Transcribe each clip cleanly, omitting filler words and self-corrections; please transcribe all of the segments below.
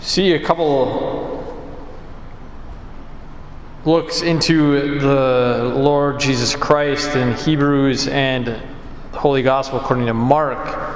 see a couple looks into the Lord Jesus Christ in Hebrews and the Holy Gospel according to Mark.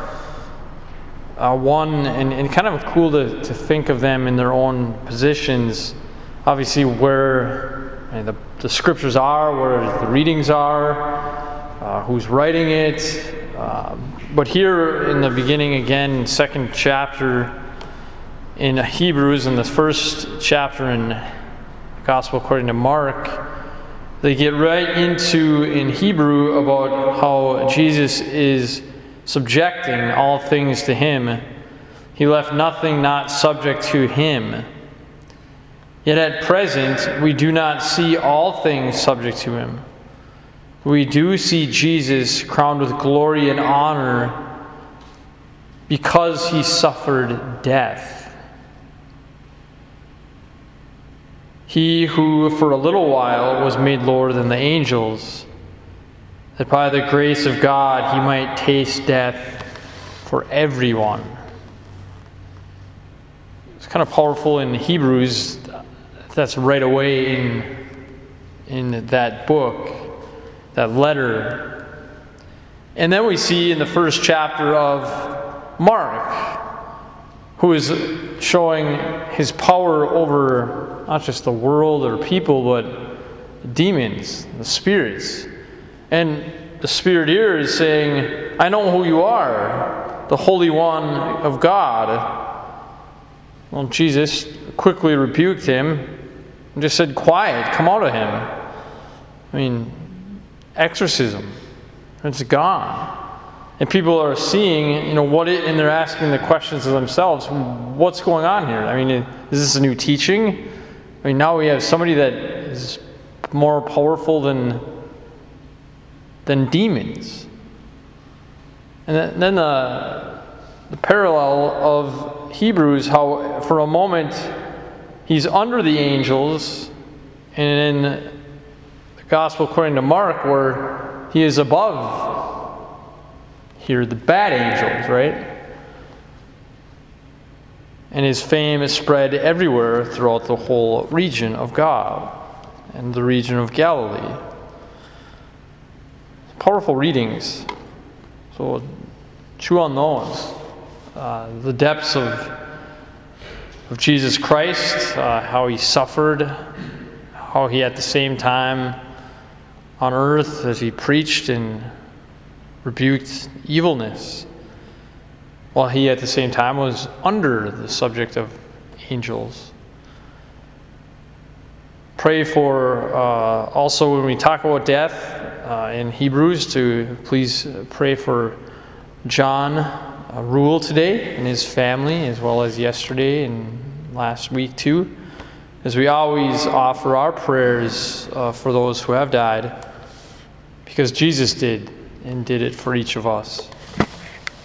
One, and kind of cool to think of them in their own positions, obviously where the scriptures are, where the readings are, who's writing it. But here in the beginning again, second chapter in Hebrews, in the first chapter in Gospel according to Mark, they get right into, in Hebrew, about how Jesus is subjecting all things to him. He left nothing not subject to him. Yet at present, we do not see all things subject to him. We do see Jesus crowned with glory and honor because he suffered death. He who for a little while was made lower than the angels, that by the grace of God he might taste death for everyone. It's kind of powerful in Hebrews. That's right away in that book, that letter. And then we see in the first chapter of Mark, who is showing his power over not just the world or people, but demons, the spirits. And the Spirit here is saying, I know who you are, the Holy One of God. Well, Jesus quickly rebuked him and just said, quiet, come out of him. I mean, exorcism. It's gone. And people are seeing, and they're asking the questions of themselves, what's going on here? I mean, is this a new teaching? I mean, now we have somebody that is more powerful than demons. And then the parallel of Hebrews, how for a moment he's under the angels, and in the Gospel according to Mark, where he is above here, the bad angels, right? And his fame is spread everywhere throughout the whole region of God and the region of Galilee. Powerful readings. So chew on those. The depths of Jesus Christ, how he suffered, how he at the same time on earth as he preached and rebuked evilness, while he at the same time was under the subject of angels. Pray for, also when we talk about death in Hebrews, to please pray for John Rule today and his family, as well as yesterday and last week too, as we always offer our prayers for those who have died, because Jesus did, and did it for each of us.